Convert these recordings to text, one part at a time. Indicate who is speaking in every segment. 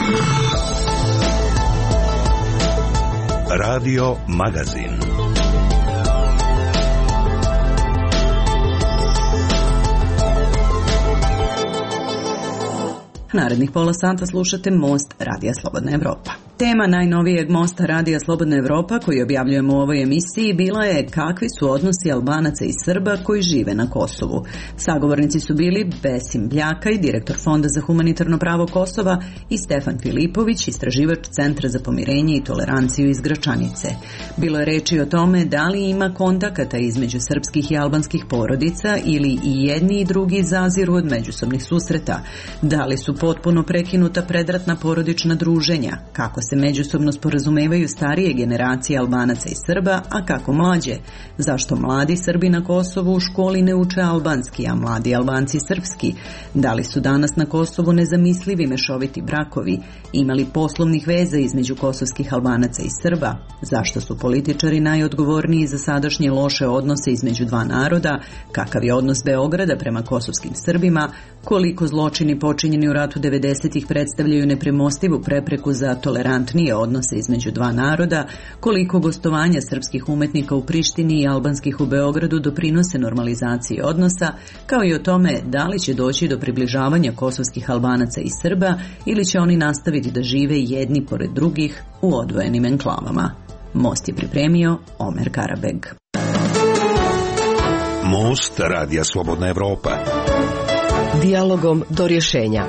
Speaker 1: Radio Magazin.
Speaker 2: Narednih pola sata slušate Most Radija Slobodna Evropa. Tema najnovijeg Mosta Radija Slobodna Evropa koji objavljujemo u ovoj emisiji bila je kakvi su odnosi Albanaca i Srba koji žive na Kosovu. Sagovornici su bili Besim Bljakaj, direktor Fonda za humanitarno pravo Kosova, i Stefan Filipović, istraživač Centra za pomirenje i toleranciju iz Gračanice. Bilo je reči o tome da li ima kontakata između srpskih i albanskih porodica ili i jedni i drugi zaziru od međusobnih susreta, da li su potpuno prekinuta predratna porodična druženja, kako se međusobno sporazumevaju starije generacije Albanaca i Srba, a kako mlađe, zašto mladi Srbi na Kosovu u školi ne uče albanski, a mladi Albanci srpski, da li su danas na Kosovu nezamislivi mešoviti brakovi, imali poslovnih veza između kosovskih Albanaca i Srba, zašto su političari najodgovorniji za sadašnje loše odnose između dva naroda, kakav je odnos Beograda prema kosovskim Srbima, koliko zločini počinjeni u ratu 90-ih predstavljaju nepremostivu prepreku za tolerantnije odnose između dva naroda, koliko gostovanja srpskih umetnika u Prištini i albanskih u Beogradu doprinose normalizaciji odnosa, kao i o tome da li će doći do približavanja kosovskih Albanaca i Srba ili će oni nastaviti da žive jedni pored drugih u odvojenim enklavama. Most je pripremio Omer Karabeg.
Speaker 1: Most Radija Slobodna Evropa.
Speaker 3: Dijalogom do rješenja.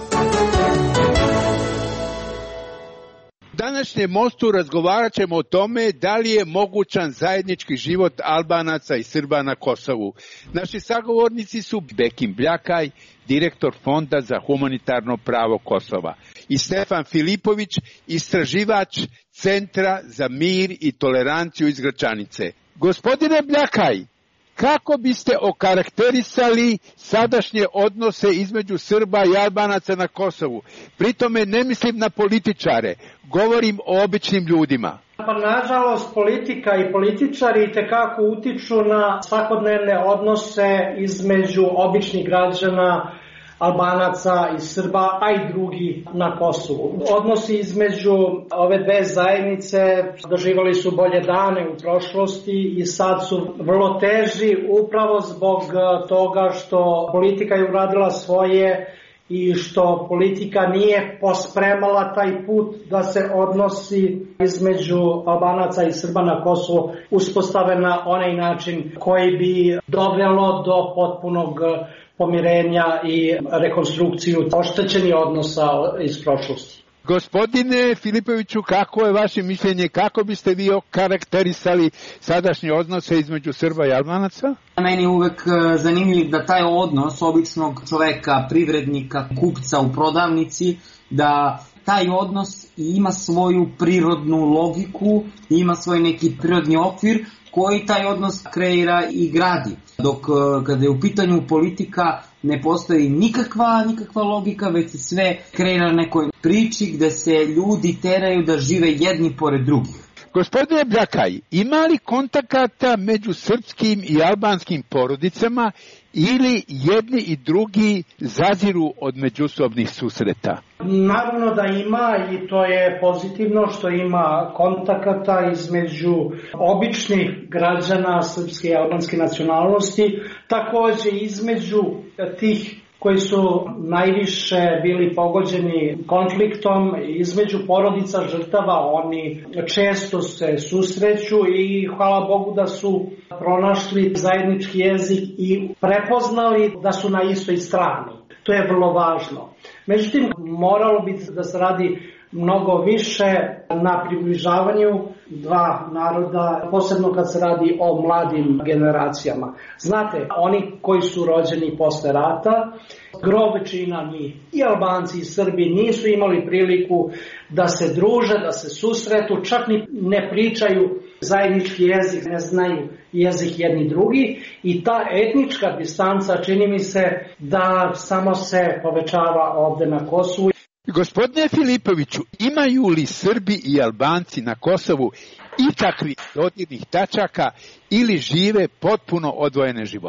Speaker 4: Današnjem mostu razgovarat ćemo o tome da li je mogućan zajednički život Albanaca i Srba na Kosovu. Naši sagovornici su Besim Bljakaj, direktor Fonda za humanitarno pravo Kosova, i Stefan Filipović, istraživač Centra za mir i toleranciju iz Gračanice. Gospodine Bljakaj, kako biste okarakterisali sadašnje odnose između Srba i Albanaca na Kosovu? Pritome ne mislim na političare, govorim o običnim ljudima.
Speaker 5: Pa nažalost politika i političari itekako utiču na svakodnevne odnose između običnih građana, Albanaca i Srba, a i drugi na Kosovu. Odnosi između ove dve zajednice doživjeli su bolje dane u prošlosti i sad su vrlo teži upravo zbog toga što politika je uradila svoje i što politika nije pospremala taj put da se odnosi između Albanaca i Srba na Kosovu uspostave na onaj način koji bi dovelo do potpunog pomirenja i rekonstrukciju oštećenih odnosa iz prošlosti.
Speaker 4: Gospodine Filipoviću, kako je vaše mišljenje, kako biste vi okarakterisali sadašnje odnose između Srba i Albanaca?
Speaker 6: Meni je uvek zanimljiv da taj odnos običnog čoveka, privrednika, kupca u prodavnici, da taj odnos ima svoju prirodnu logiku, ima svoj neki prirodni okvir koji taj odnos kreira i gradi. Dok kada je u pitanju politika ne postoji nikakva logika, već se sve kreira na nekoj priči gde se ljudi teraju da žive jedni pored drugih.
Speaker 4: Gospodine Bljakaj, ima li kontakata među srpskim i albanskim porodicama ili jedni i drugi zaziru od međusobnih susreta?
Speaker 5: Naravno da ima i to je pozitivno što ima kontakata između običnih građana srpske i albanske nacionalnosti, također između tih koji su najviše bili pogođeni konfliktom, između porodica žrtava, oni često se susreću i hvala Bogu da su pronašli zajednički jezik i prepoznali da su na istoj strani. To je vrlo važno. Međutim, moralo bi da se radi mnogo više na približavanju dva naroda, posebno kad se radi o mladim generacijama. Znate, oni koji su rođeni posle rata, gro većina njih, i Albanci i Srbi, nisu imali priliku da se druže, da se susretu, čak ni ne pričaju zajednički jezik, ne znaju jezik jedni drugi i ta etnička distanca čini mi se da samo se povećava ovde na Kosovu.
Speaker 4: Gospodine Filipoviću, imaju li Srbi i Albanci na Kosovu ikakvih dodirnih tačaka ili žive potpuno odvojene živote?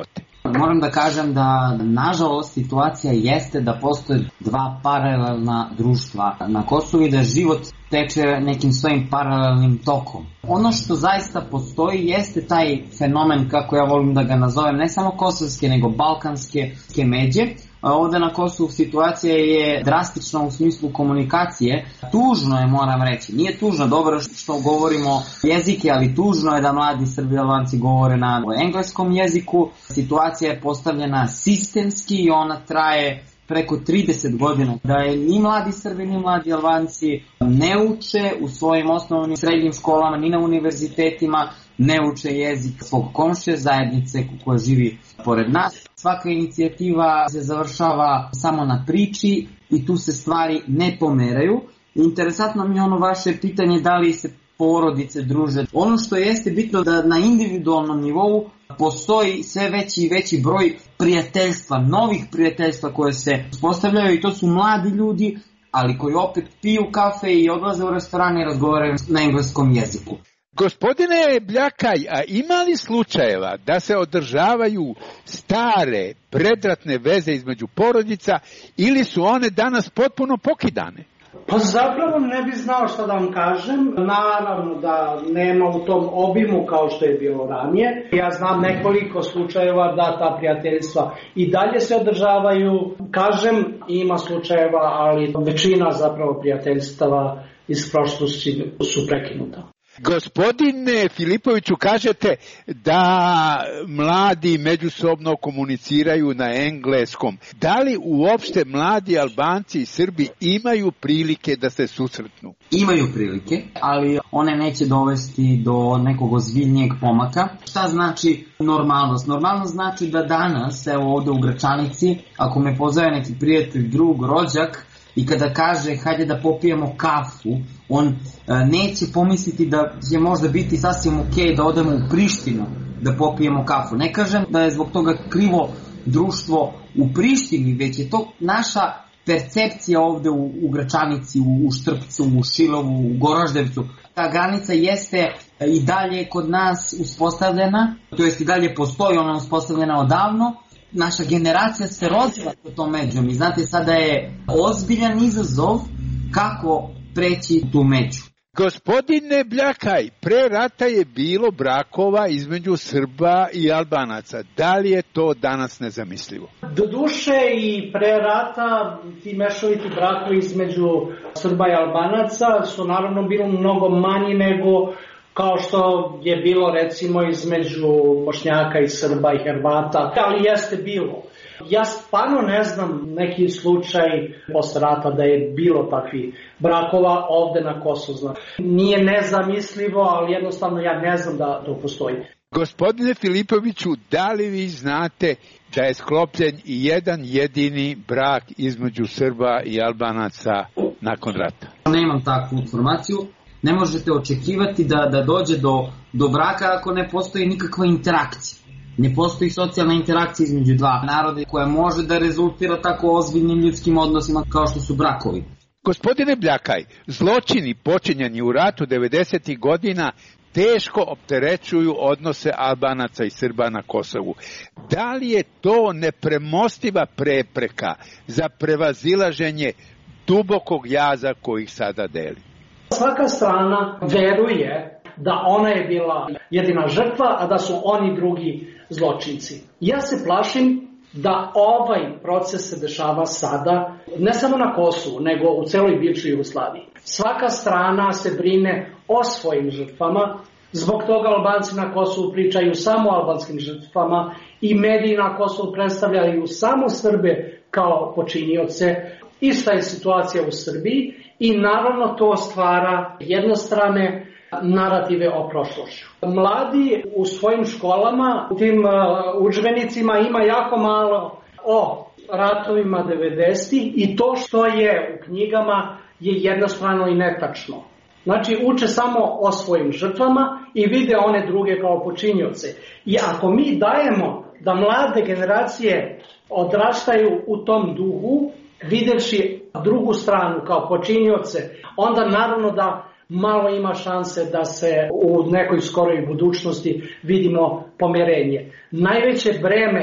Speaker 6: Moram da kažem da, nažalost, situacija jeste da postoje dva paralelna društva na Kosovu i da život teče nekim svojim paralelnim tokom. Ono što zaista postoji jeste taj fenomen, kako ja volim da ga nazovem, ne samo kosovske, nego balkanske međe. Ovde na Kosovu situacija je drastična u smislu komunikacije. Tužno je, moram reći. Nije tužno, dobro što govorimo jezike, ali tužno je da mladi Srbi i Albanci govore na engleskom jeziku. Situacija je postavljena sistemski i ona traje preko 30 godina. Da je ni mladi Srbi ni mladi Albanci ne uče u svojim osnovnim i srednjim školama, ni na univerzitetima, ne uče jezik svog komšije, zajednice koja živi pored nas. Svaka inicijativa se završava samo na priči i tu se stvari ne pomeraju. Interesantno mi je ono vaše pitanje da li se porodice druže. Ono što jeste bitno da na individualnom nivou postoji sve veći i veći broj prijateljstva, novih prijateljstva koje se uspostavljaju i to su mladi ljudi, ali koji opet piju kafe i odlaze u restorane i razgovaraju na engleskom jeziku.
Speaker 4: Gospodine Bljakaj, a ima li slučajeva da se održavaju stare, predratne veze između porodica ili su one danas potpuno pokidane?
Speaker 5: Pa zapravo ne bi znao šta da vam kažem. Naravno da nema u tom obimu kao što je bilo ranije. Ja znam nekoliko slučajeva da ta prijateljstva i dalje se održavaju. Kažem, ima slučajeva, ali većina zapravo prijateljstava iz prošlosti su prekinuta.
Speaker 4: Gospodine Filipoviću, kažete da mladi međusobno komuniciraju na engleskom. Da li uopšte mladi Albanci i Srbi imaju prilike da se susretnu?
Speaker 6: Imaju prilike, ali one neće dovesti do nekog ozbiljnijeg pomaka. Šta znači normalnost? Normalnost znači da danas, evo ovde u Gračanici, ako me pozove neki prijatelj, drug, rođak, i kada kaže hajde da popijemo kafu, on neće pomisliti da će možda biti sasvim ok da odemo u Prištinu da popijemo kafu. Ne kažem da je zbog toga krivo društvo u Prištini, već je to naša percepcija ovde u Gračanici, u Štrpcu, u Šilovu, u Goraždevcu. Ta granica jeste i dalje kod nas uspostavljena, to jest i dalje postoji, ona je uspostavljena odavno. Naša generacija se rozvila po tom međom i znate, sada je ozbiljan izazov kako preći tu među.
Speaker 4: Gospodine Bljakaj, pre rata je bilo brakova između Srba i Albanaca. Da li je to danas nezamislivo?
Speaker 5: Doduše i pre rata ti mešoviti brakovi između Srba i Albanaca su naravno bilo mnogo manji nego kao što je bilo recimo između Bošnjaka i Srba i Hrvata, ali jeste bilo. Ja stvarno ne znam neki slučaj posle rata da je bilo takvih brakova ovde na Kosovu. Nije nezamislivo, ali jednostavno ja ne znam da to postoji.
Speaker 4: Gospodine Filipoviću, da li vi znate da je sklopljen i jedan jedini brak između Srba i Albanaca nakon rata?
Speaker 6: Nemam takvu informaciju. Ne možete očekivati da dođe do braka ako ne postoji nikakva interakcija. Ne postoji socijalna interakcija između dva naroda koja može da rezultira tako ozbiljnim ljudskim odnosima kao što su brakovi.
Speaker 4: Gospodine Bljakaj, zločini počinjeni u ratu 90. godina teško opterećuju odnose Albanaca i Srba na Kosovu. Da li je to nepremostiva prepreka za prevazilaženje dubokog jaza koji ih sada deli?
Speaker 5: Svaka strana veruje da ona je bila jedina žrtva, a da su oni drugi zločinci. Ja se plašim da ovaj proces se dešava sada, ne samo na Kosovu, nego u celoj bivšoj Jugoslaviji. Svaka strana se brine o svojim žrtvama, zbog toga Albanci na Kosovu pričaju samo o albanskim žrtvama i mediji na Kosovu predstavljaju samo Srbe kao počinioce. Ista je situacija u Srbiji i naravno to stvara jednostrane narative o prošlošću. Mladi u svojim školama, u tim udžbenicima ima jako malo o ratovima 90-ih i to što je u knjigama je jednostrano i netačno. Znači uče samo o svojim žrtvama i vide one druge kao počinioce. I ako mi dajemo da mlade generacije odrastaju u tom duhu, videvši drugu stranu kao počinioce, onda naravno da malo ima šanse da se u nekoj skoroj budućnosti vidimo pomirenje. Najveće breme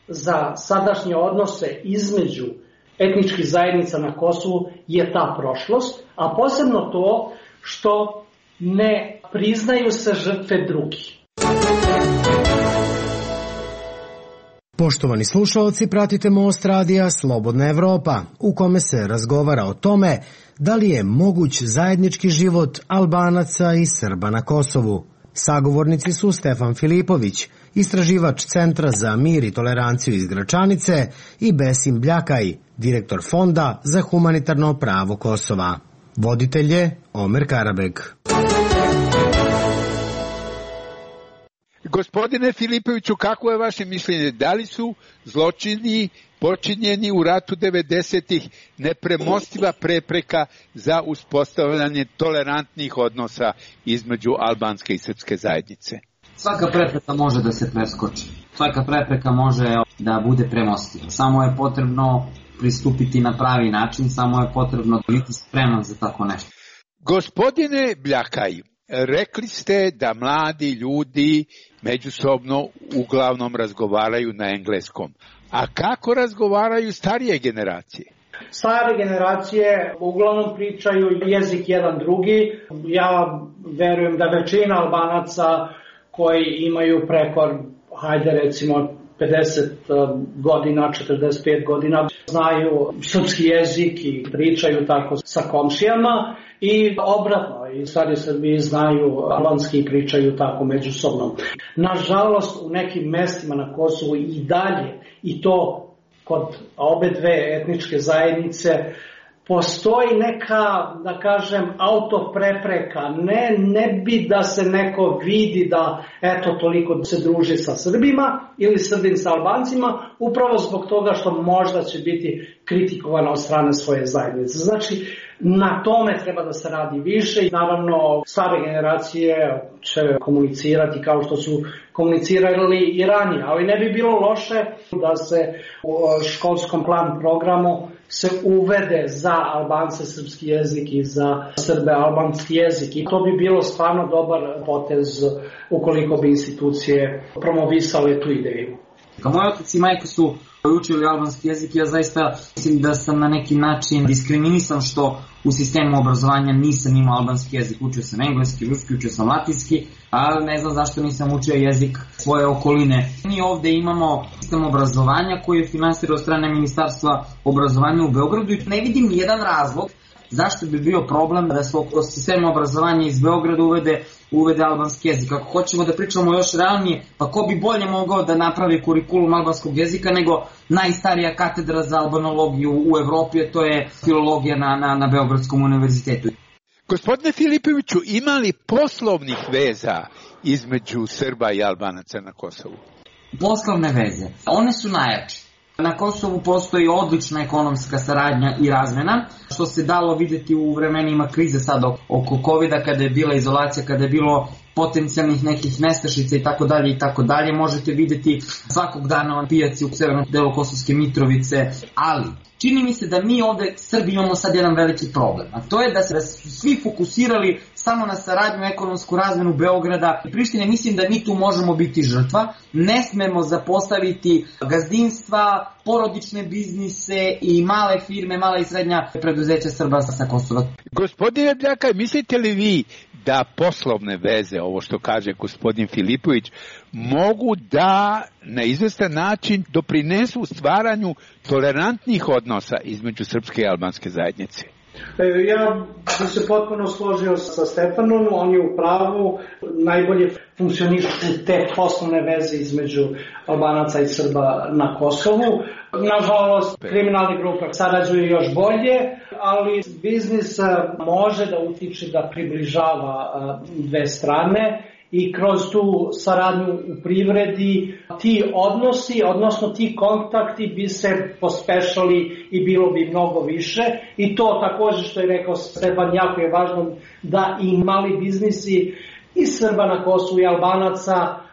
Speaker 5: za sadašnje odnose između etničkih zajednica na Kosovu je ta prošlost, a posebno to što ne priznaju se žrtve drugih.
Speaker 7: Poštovani slušalci, pratite Most radija Slobodna Evropa, u kome se razgovara o tome da li je moguć zajednički život Albanaca i Srba na Kosovu. Sagovornici su Stefan Filipović, istraživač Centra za mir i toleranciju iz Gračanice, i Besim Bljakaj, direktor Fonda za humanitarno pravo Kosova. Voditelj je Omer Karabeg.
Speaker 4: Gospodine Filipoviću, kako je vaše mišljenje? Da li su zločini počinjeni u ratu 90-ih nepremostiva prepreka za uspostavljanje tolerantnih odnosa između albanske i srpske zajednice?
Speaker 6: Svaka prepreka može da se preskoči. Svaka prepreka može da bude premostiva. Samo je potrebno pristupiti na pravi način, samo je potrebno biti spreman za tako nešto.
Speaker 4: Gospodine Bljakaj, rekli ste da mladi ljudi međusobno uglavnom razgovaraju na engleskom. A kako razgovaraju starije generacije?
Speaker 5: Stare generacije uglavnom pričaju jezik jedan drugi. Ja verujem da većina Albanaca koji imaju preko, hajde recimo, 50 godina, 45 godina, znaju srpski jezik i pričaju tako sa komšijama, i obratno, i stari Srbi znaju albanski i pričaju tako međusobno. Nažalost, u nekim mestima na Kosovu i dalje, i to kod obe dve etničke zajednice, postoji neka, da kažem, autoprepreka. Ne bi da se neko vidi da eto toliko se druži sa Srbima ili Srbin sa Albancima, upravo zbog toga što možda će biti kritikovana od strane svoje zajednice. Znači, na tome treba da se radi više i naravno stare generacije će komunicirati kao što su komunicirali i ranije, ali ne bi bilo loše da se u školskom plan programu se uvede za Albance srpski jezik i za Srbe albanski jezik, i to bi bilo stvarno dobar potez ukoliko bi institucije promovisale tu ideju.
Speaker 6: Kao moj otac i majka su učili albanski jezik, ja zaista mislim da sam na neki način diskriminisan što u sistemu obrazovanja nisam imao albanski jezik. Učio sam engleski, ruski, učio sam latinski, ali ne znam zašto nisam učio jezik svoje okoline. Mi ovde imamo sistem obrazovanja koji je finansiran od strane Ministarstva obrazovanja u Beogradu i ne vidim nijedan razlog zašto bi bio problem da se oko sistema obrazovanja iz Beograda uvede albanski jezik. Ako hoćemo da pričamo još realnije, pa ko bi bolje mogao da napravi kurikulum albanskog jezika nego najstarija katedra za albanologiju u Evropi, to je filologija na Beogradskom univerzitetu.
Speaker 4: Gospodine Filipoviću, ima li poslovnih veza između Srba i Albanaca na Kosovu?
Speaker 6: Poslovne veze, one su najjače. Na Kosovu postoji odlična ekonomska saradnja i razmena, što se dalo vidjeti u vremenima krize sad oko COVID-a, kada je bila izolacija, kada je bilo potencijalnih nekih nestašica i tako dalje, možete vidjeti svakog dana na pijaci u severnom delu Kosovske Mitrovice, ali čini mi se da mi ovde Srbi imamo sad jedan veliki problem, a to je da su svi fokusirali samo na saradnju, ekonomsku razmenu Beograda i Prištine. Mislim da mi tu možemo biti žrtva, ne smemo zapostaviti gazdinstva, porodične biznise i male firme, mala i srednja preduzeća Srba sa Kosova.
Speaker 4: Gospodine Bljakaj, mislite li vi da poslovne veze, ovo što kaže gospodin Filipović, mogu da na izvestan način doprinesu stvaranju tolerantnih odnosa između srpske i albanske zajednice?
Speaker 5: Ja bih se potpuno složio sa Stefanom, on je u pravu, najbolje funkcionišu te poslovne veze između Albanaca i Srba na Kosovu. Nažalost, kriminalne grupe sarađuju još bolje, ali biznis može da utiče da približava dve strane i kroz tu saradnju u privredi ti odnosi, odnosno ti kontakti bi se pospešali i bilo bi mnogo više. I to također što je rekao Stefan, jako je važno da i mali biznisi i Srba na Kosovu i Albanaca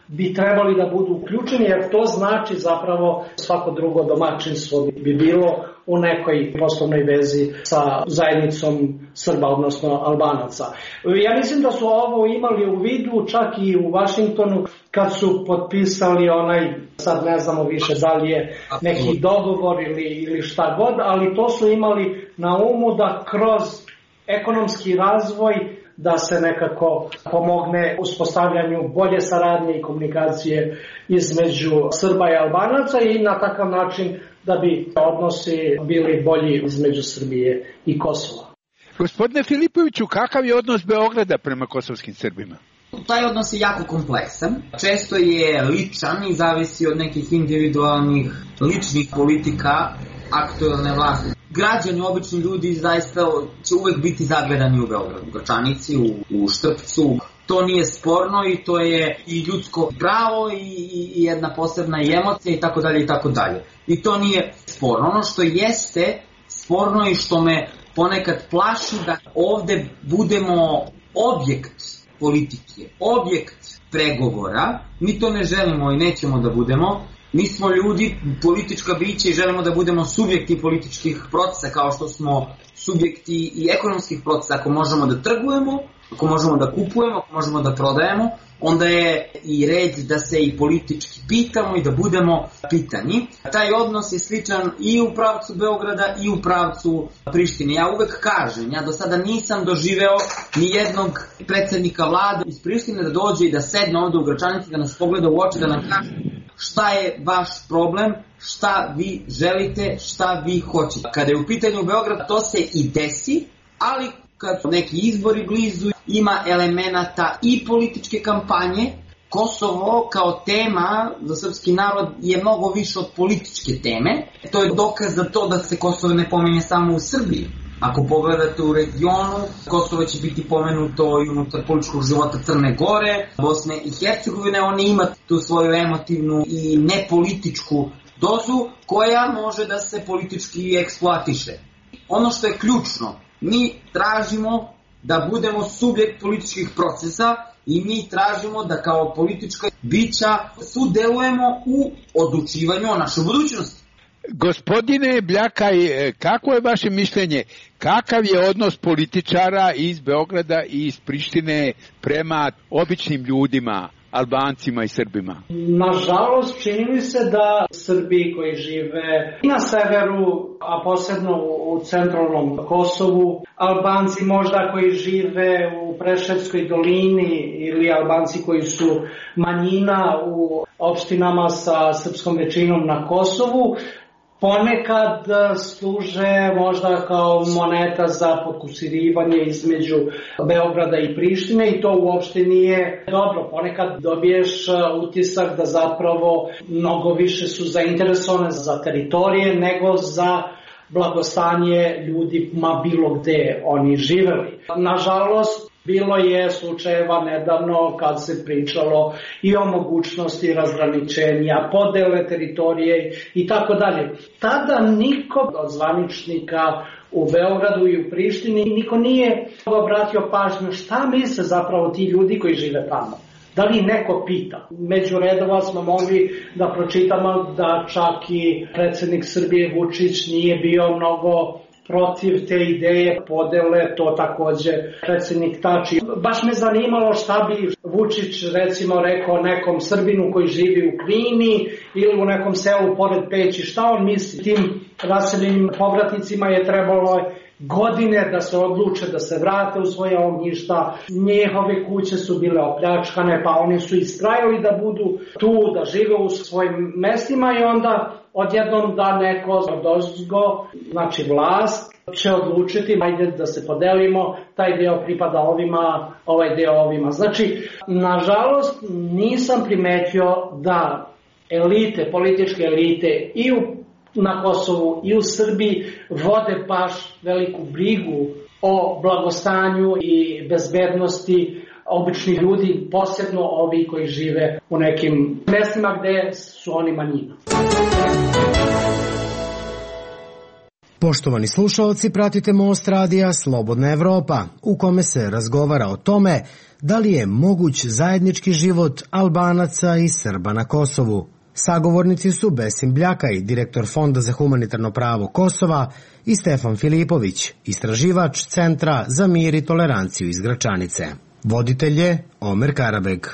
Speaker 5: bi trebali da budu uključeni, jer to znači zapravo svako drugo domaćinstvo bi bilo u nekoj poslovnoj vezi sa zajednicom Srba, odnosno Albanaca. Ja mislim da su ovo imali u vidu čak i u Vašingtonu kad su potpisali sad ne znamo više da li je neki dogovor ili šta god, ali to su imali na umu da kroz ekonomski razvoj da se nekako pomogne uspostavljanju bolje saradnje i komunikacije između Srba i Albanaca i na takav način da bi odnosi bili bolji između Srbije i Kosova.
Speaker 4: Gospodine Filipoviću, kakav je odnos Beograda prema kosovskim Srbima?
Speaker 6: Taj odnos je jako kompleksan, često je ličan i zavisi od nekih individualnih ličnih politika aktuelne vlasti. Građani, obični ljudi zaista će uvek biti zagledani u Beogradu, u Gračanici, u Štrpcu. To nije sporno i to je i ljudsko pravo i jedna posebna emocija i tako dalje i tako dalje. I to nije sporno. Ono što jeste sporno i što me ponekad plaši da ovde budemo objekt politike, objekt pregovora. Mi to ne želimo i nećemo da budemo. Mi smo ljudi, politička bića i želimo da budemo subjekti političkih procesa kao što smo subjekti i ekonomskih procesa. Ako možemo da trgujemo, ako možemo da kupujemo, ako možemo da prodajemo, onda je i red da se i politički pitamo i da budemo pitani. Taj odnos je sličan i u pravcu Beograda i u pravcu Prištine. Ja uvek kažem, ja do sada nisam doživeo ni jednog predsednika vlade iz Prištine da dođe i da sedne ovde u Gračanici, da nas pogleda u oči, da nam kaže šta je vaš problem, šta vi želite, šta vi hoćete. Kada je u pitanju Beograd, to se i desi, ali kad su neki izbori blizu, ima elemenata i političke kampanje. Kosovo kao tema za srpski narod je mnogo više od političke teme. To je dokaz za to da se Kosovo ne pominje samo u Srbiji. Ako pogledate u regionu, Kosovo će biti pomenuto i unutar političkog života Crne Gore, Bosne i Hercegovine. Oni imaju tu svoju emotivnu i nepolitičku dozu koja može da se politički eksploatiše. Ono što je ključno, mi tražimo da budemo subjekt političkih procesa i mi tražimo da kao politička bića sudelujemo u odlučivanju o našoj budućnosti.
Speaker 4: Gospodine Bljakaj, kako je vaše mišljenje? Kakav je odnos političara iz Beograda i iz Prištine prema običnim ljudima, Albancima i Srbima?
Speaker 5: Nažalost, čini mi se da Srbi koji žive na severu, a posebno u centralnom Kosovu, Albanci možda koji žive u Preševskoj dolini ili Albanci koji su manjina u opštinama sa srpskom većinom na Kosovu, ponekad služe možda kao moneta za potkusirivanje između Beograda i Prištine i to uopšte nije dobro. Ponekad dobiješ utisak da zapravo mnogo više su zainteresovane za teritorije nego za blagostanje ljudima bilo gde oni živeli. Nažalost, bilo je slučajeva nedavno kad se pričalo i o mogućnosti razgraničenja, podele teritorije i tako dalje. Tada niko od zvaničnika u Beogradu i u Prištini, niko nije obratio pažnju šta misle zapravo ti ljudi koji žive tamo. Da li neko pita? Među redova smo mogli da pročitamo da čak i predsjednik Srbije Vučić nije bio mnogo protiv te ideje podele, to takođe predsjednik Tači. Baš me zanimalo šta bi Vučić recimo rekao nekom Srbinu koji živi u Klini ili u nekom selu pored Peći, šta on misli? Tim raseljenim povratnicima je trebalo godine da se odluče da se vrate u svoje ognjišta, njihove kuće su bile opljačkane, pa oni su istrajali da budu tu, da žive u svojim mestima i onda odjednom da neko dozgo, znači vlast, će odlučiti, ajde da se podelimo, taj deo pripada ovima, ovaj deo ovima. Znači, nažalost, nisam primetio da elite, političke elite i na Kosovu i u Srbiji vode baš veliku brigu o blagostanju i bezbednosti običnih ljudi, posebno ovi koji žive u nekim mestima gde su oni manjina.
Speaker 7: Poštovani slušalci, pratite Most radija Slobodna Evropa, u kome se razgovara o tome da li je moguć zajednički život Albanaca i Srba na Kosovu. Sagovornici su Besim Bljakaj, direktor Fonda za humanitarno pravo Kosova, i Stefan Filipović, istraživač Centra za mir i toleranciju iz Gračanice. Voditelj je Omer Karabeg.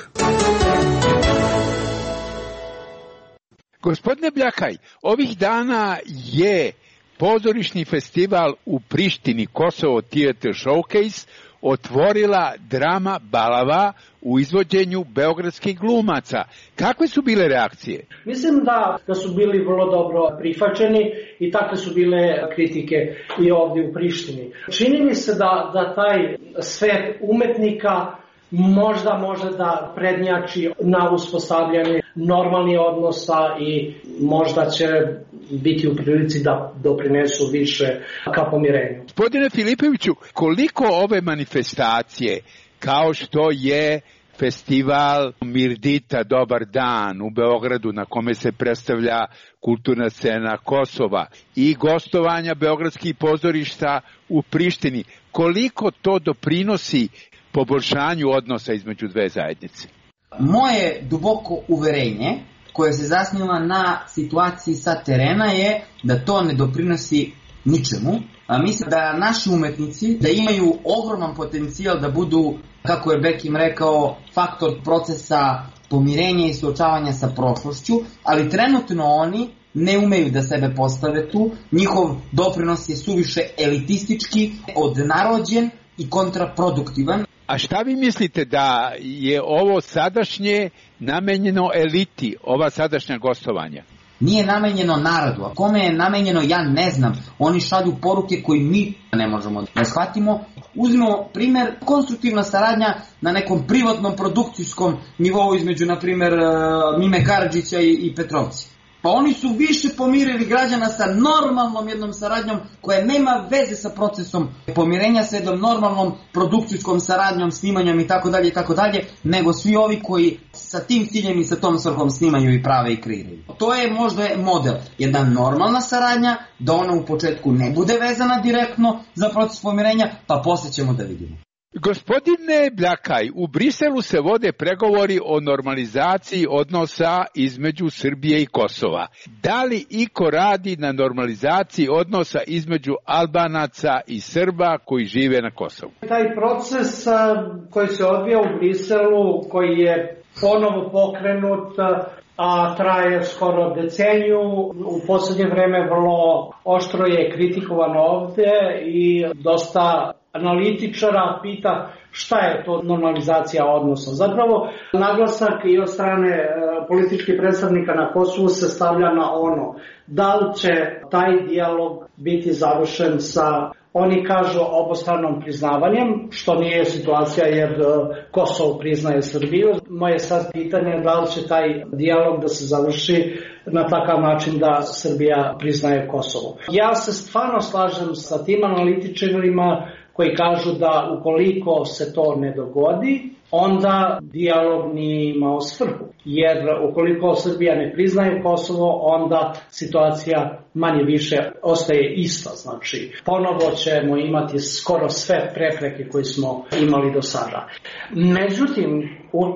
Speaker 4: Gospodine Bljakaj, ovih dana je pozorišni festival u Prištini, Kosovo Theatre Showcase, otvorila drama Balava u izvođenju beogradskih glumaca. Kakve su bile reakcije?
Speaker 5: Mislim da su bili vrlo dobro prihvaćeni i takve su bile kritike i ovdje u Prištini. Čini mi se da taj svet umetnika možda može da prednjači na uspostavljanje normalnih odnosa i možda će biti u prilici da doprinesu više ka pomirenju.
Speaker 4: Gospodine Filipoviću, koliko ove manifestacije, kao što je festival Mirdita Dobar dan u Beogradu, na kome se predstavlja kulturna scena Kosova, i gostovanja beogradskih pozorišta u Prištini, koliko to doprinosi poboljšanju odnosa između dve zajednice?
Speaker 6: Moje duboko uverenje, koje se zasniva na situaciji sa terena, je da to ne doprinosi ničemu. Mislim da naši umetnici da imaju ogroman potencijal da budu, kako je Bekim rekao, faktor procesa pomirenja i suočavanja sa prošlošću, ali trenutno oni ne umeju da sebe postave tu. Njihov doprinos je suviše elitistički, odnarođen i kontraproduktivan.
Speaker 4: A šta vi mislite, da je ovo sadašnje namenjeno eliti, ova sadašnja gostovanja?
Speaker 6: Nije namenjeno narodu. A kome je namenjeno, ja ne znam. Oni šalju poruke koje mi ne možemo da shvatimo. Uzmimo primjer, konstruktivna saradnja na nekom privatnom produkcijskom nivou između, na primjer, Mime Karadžića i Petrovci. Pa oni su više pomirili građana sa normalnom jednom saradnjom koja nema veze sa procesom pomirenja, sa jednom normalnom produkcijskom saradnjom, snimanjem i tako dalje, nego svi ovi koji sa tim ciljem i sa tom svrhom snimaju i prave i kreiraju. To je možda model, jedna normalna saradnja, da ona u početku ne bude vezana direktno za proces pomirenja, pa poslije ćemo da vidimo.
Speaker 4: Gospodine Bljakaj, u Briselu se vode pregovori o normalizaciji odnosa između Srbije i Kosova. Da li iko radi na normalizaciji odnosa između Albanaca i Srba koji žive na Kosovu?
Speaker 5: Taj proces koji se odvija u Briselu, koji je ponovo pokrenut, a traje skoro deceniju, u posljednje vreme vrlo oštro je kritikovan ovdje i dosta analitičara pita šta je to normalizacija odnosa. Zapravo, naglasak i od strane političkih predstavnika na Kosovu se stavlja na ono da li će taj dijalog biti završen sa, oni kažu, obostranom priznavanjem, što nije situacija jer Kosovo priznaje Srbiju. Moje sad pitanje da li će taj dijalog da se završi na takav način da Srbija priznaje Kosovo. Ja se stvarno slažem sa tim analitičarima koji kažu da ukoliko se to ne dogodi, onda dijalog nije imao svrhu. Jer ukoliko Srbija ne priznaje Kosovo, onda situacija manje više ostaje ista. Znači, ponovo ćemo imati skoro sve prepreke koje smo imali do sada. Međutim,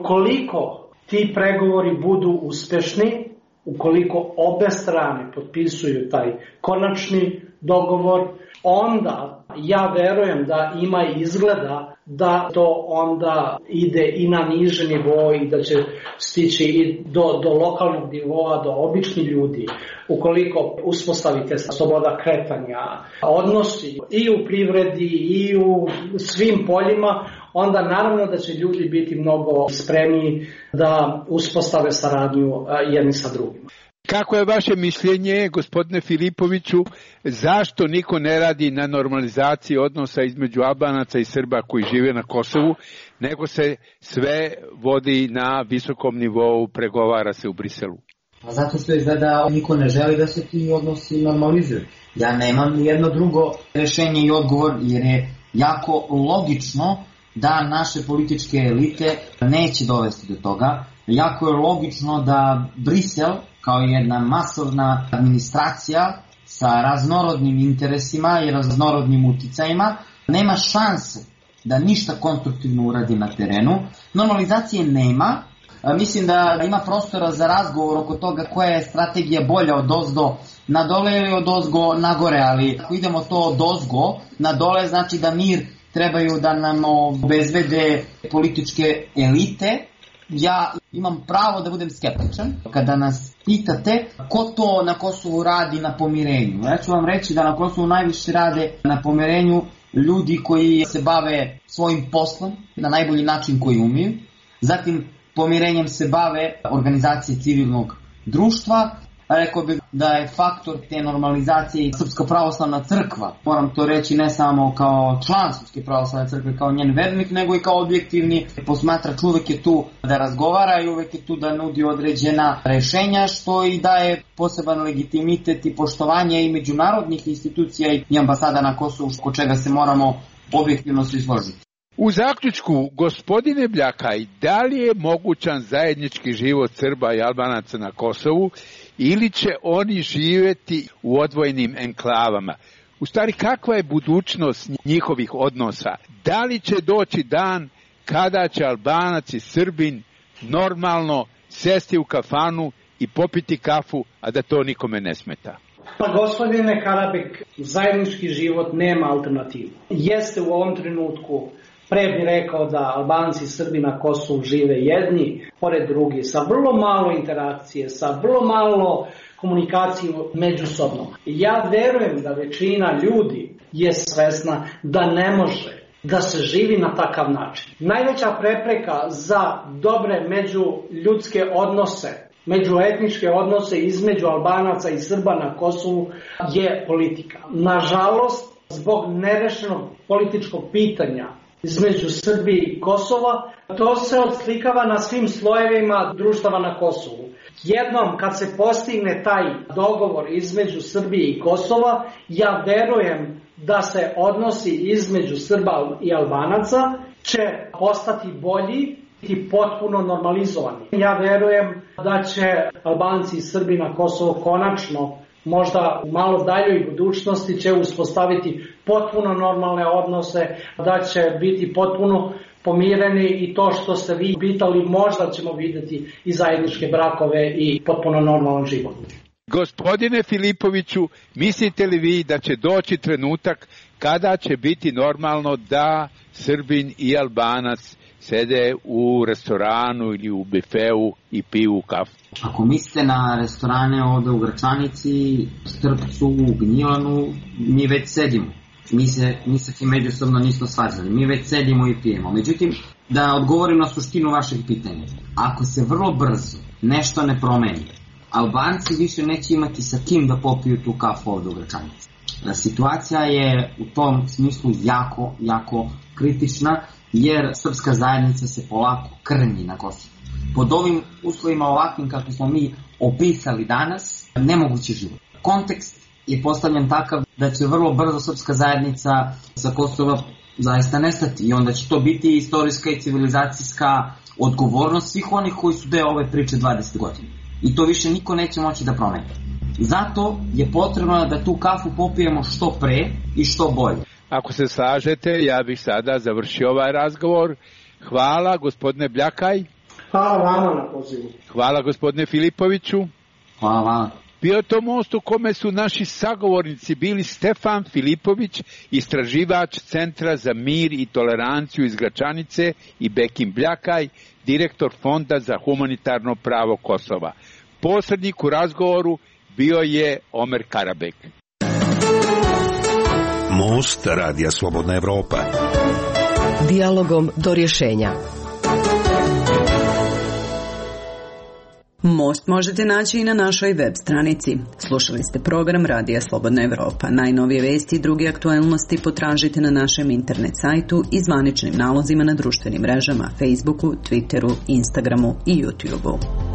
Speaker 5: ukoliko ti pregovori budu uspešni, ukoliko obe strane potpisuju taj konačni dogovor, onda ja verujem da ima izgleda da to onda ide i na niže nivo i da će stići i do lokalnog nivoa, do običnih ljudi. Ukoliko uspostavite sloboda kretanja, odnosi i u privredi i u svim poljima, onda naravno da će ljudi biti mnogo spremniji da uspostave saradnju jedni sa drugima.
Speaker 4: Kako je vaše mišljenje, gospodine Filipoviću, zašto niko ne radi na normalizaciji odnosa između Albanaca i Srba koji žive na Kosovu, nego se sve vodi na visokom nivou, pregovara se u Briselu?
Speaker 6: Zato što izgleda niko ne želi da se ti odnosi normalizuju. Ja nemam nijedno drugo rešenje i odgovor, jer je jako logično da naše političke elite neće dovesti do toga. Jako je logično da Brisel, kao jedna masovna administracija, sa raznorodnim interesima i raznorodnim uticajima, nema šanse da ništa konstruktivno uradi na terenu. Normalizacije nema. Mislim da ima prostora za razgovor oko toga koja je strategija bolja od ozdo na dole ili od ozgo na gore, ali ako idemo to od ozgo na dole, znači da mir trebaju da nam obezbede političke elite. Ja imam pravo da budem skeptičan kada nas pitate ko to na Kosovu radi na pomirenju. Ja ću vam reći da na Kosovu najviše rade na pomirenju ljudi koji se bave svojim poslom na najbolji način koji umiju. Zatim pomirenjem se bave organizacije civilnog društva. Rekao bih da je faktor te normalizacije Srpska pravoslavna crkva. Moram to reći ne samo kao član Srpske pravoslavne crkve, kao njen vernik, nego i kao objektivni posmatrač. Uvek je tu da razgovara i uvek je tu da nudi određena rešenja, što i daje poseban legitimitet i poštovanje i međunarodnih institucija i ambasada na Kosovu, kod čega se moramo objektivno svi složiti.
Speaker 4: U zaključku, gospodine Bljakaj, da li je mogućan zajednički život Srba i Albanaca na Kosovu ili će oni živjeti u odvojenim enklavama? U stvari, kakva je budućnost njihovih odnosa? Da li će doći dan kada će Albanac i Srbin normalno sesti u kafanu i popiti kafu, a da to nikome ne smeta?
Speaker 5: Pa gospodine Karabek, zajednički život nema alternativu. Jeste u ovom trenutku, pre bih rekao da Albanci i Srbi na Kosovu žive jedni pored drugi, sa vrlo malo interakcije, sa vrlo malo komunikacije međusobno. Ja verujem da većina ljudi je svesna da ne može da se živi na takav način. Najveća prepreka za dobre međuljudske odnose, međuetničke odnose između Albanaca i Srba na Kosovu je politika. Nažalost, zbog nerešenog političkog pitanja između Srbije i Kosova, to se odslikava na svim slojevima društava na Kosovu. Jednom kad se postigne taj dogovor između Srbije i Kosova, ja verujem da se odnosi između Srba i Albanaca će postati bolji i potpuno normalizovani. Ja verujem da će Albanci i Srbi na Kosovu konačno, možda u malo daljoj budućnosti, će uspostaviti potpuno normalne odnose, da će biti potpuno pomireni i to što ste vi pitali, možda ćemo vidjeti i zajedničke brakove i potpuno normalan život.
Speaker 4: Gospodine Filipoviću, mislite li vi da će doći trenutak kada će biti normalno da Srbin i Albanac sede u restoranu ili u bifeu i piju kafu?
Speaker 6: Ako mislite na restorane ovde u Gračanici, Strpcu, Gnjilanu, mi već sedimo. Mi se tim međusobno nismo svađali. Mi već sedimo i pijemo. Međutim, da odgovorim na suštinu vašeg pitanja. Ako se vrlo brzo nešto ne promeni, Albanci više neće imati sa kim da popiju tu kafu ovde u Gračanici. Situacija je u tom smislu jako, jako kritična, jer srpska zajednica se polako krnji na Kosovu. Pod ovim uslovima ovakvim kako smo mi opisali danas, nemogući život. Kontekst je postavljen takav da će vrlo brzo srpska zajednica sa Kosova zaista nestati i onda će to biti istorijska i civilizacijska odgovornost svih onih koji su deo ove priče 20 godina. I to više niko neće moći da promeni. Zato je potrebno da tu kafu popijemo što pre i što bolje.
Speaker 4: Ako se slažete, ja bih sada završio ovaj razgovor. Hvala, gospodine Bljakaj.
Speaker 5: Hvala vama na pozivu.
Speaker 4: Hvala, gospodine Filipoviću.
Speaker 6: Hvala vama.
Speaker 4: Bio to most u kome su naši sagovornici bili Stefan Filipović, istraživač Centra za mir i toleranciju iz Gračanice, i Bekim Bljakaj, direktor Fonda za humanitarno pravo Kosova. Posrednik u razgovoru bio je Omer Karabek.
Speaker 1: Most Radija Slobodna Evropa.
Speaker 3: Dijalogom do rješenja.
Speaker 2: Most možete naći i na našoj web stranici. Slušali ste program Radija Slobodna Evropa. Najnovije vesti i druge aktualnosti potražite na našem internet sajtu i zvaničnim nalozima na društvenim mrežama Facebooku, Twitteru, Instagramu i YouTubeu.